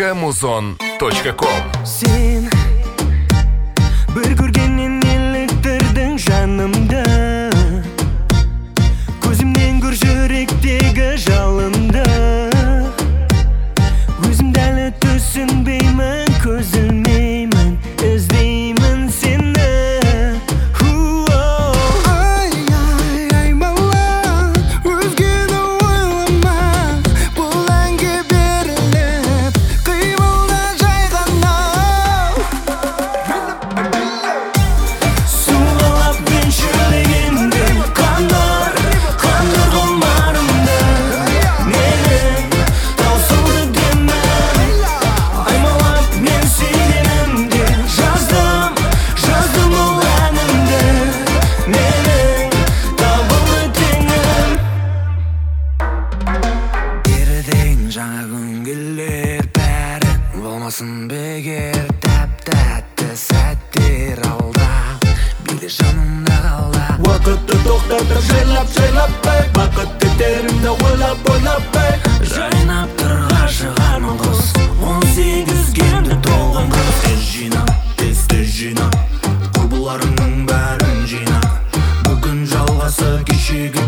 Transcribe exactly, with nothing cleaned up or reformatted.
точка музон точка ком. Sen bir көргеннен еліктірдің жанымды, көзімнен көр жүректегі жалынды. Өзімді әлі түсінбеймін, көз ілмеймін, іздеймін сені. Жаңа күнгілер бәрі болмасын бекер, тәп-тәтті сәттер алда, биде жанымда қалда. Уақытты тоқтатып жайлап-жайлап бай, бақыт кетерімді ойлап-ойлап бай. Жайнап тұр ғашық арман құс, он сегізгенді толған қыз. Тез жина, тез-тез жина, құрбыларыңның бәрін жина. Бүгін жалғасы кешегі